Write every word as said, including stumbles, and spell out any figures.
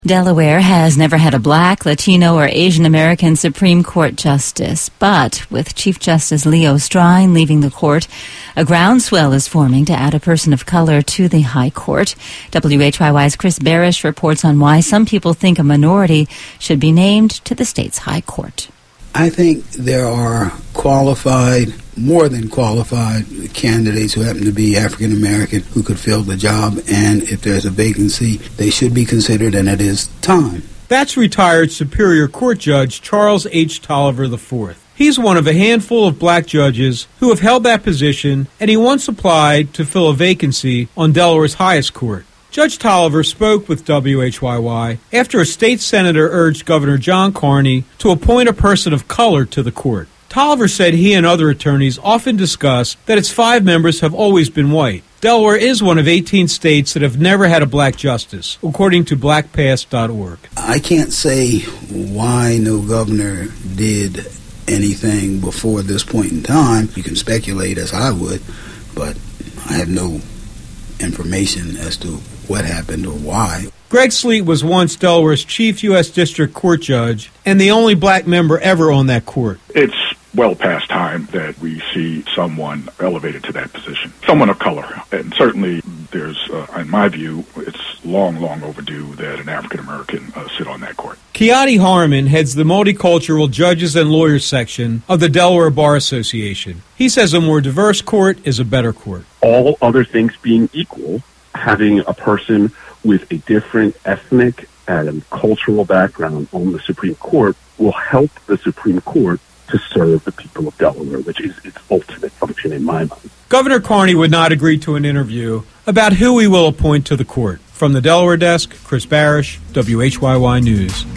Delaware has never had a black, Latino, or Asian American Supreme Court justice, but with Chief Justice Leo Strine leaving the court, a groundswell is forming to add a person of color to the High Court. W H Y Y's Chris Barish reports on why some people think a minority should be named to the state's High Court. I think there are qualified, more than qualified candidates who happen to be African American who could fill the job, and if there's a vacancy, they should be considered, and it is time. That's retired Superior Court Judge Charles H. Tolliver the fourth. He's one of a handful of black judges who have held that position, and he once applied to fill a vacancy on Delaware's highest court. Judge Tolliver spoke with W H Y Y after a state senator urged Governor John Carney to appoint a person of color to the court. Tolliver said he and other attorneys often discuss that its five members have always been white. Delaware is one of eighteen states that have never had a black justice, according to black past dot org. I can't say why no governor did anything before this point in time. You can speculate, as I would, but I have no information as to what happened or why. Greg Sleet was once Delaware's chief U S District Court judge and the only black member ever on that court. It's well past time that we see someone elevated to that position, someone of color. And certainly there's, uh, in my view, it's long, long overdue that an African-American uh, sit on that court. Kiati Harmon heads the Multicultural Judges and Lawyers section of the Delaware Bar Association. He says a more diverse court is a better court. All other things being equal, having a person with a different ethnic and cultural background on the Supreme Court will help the Supreme Court to serve the people of Delaware, which is its ultimate function in my mind. Governor Carney would not agree to an interview about who he will appoint to the court. From the Delaware desk, Chris Barish, W H Y Y News.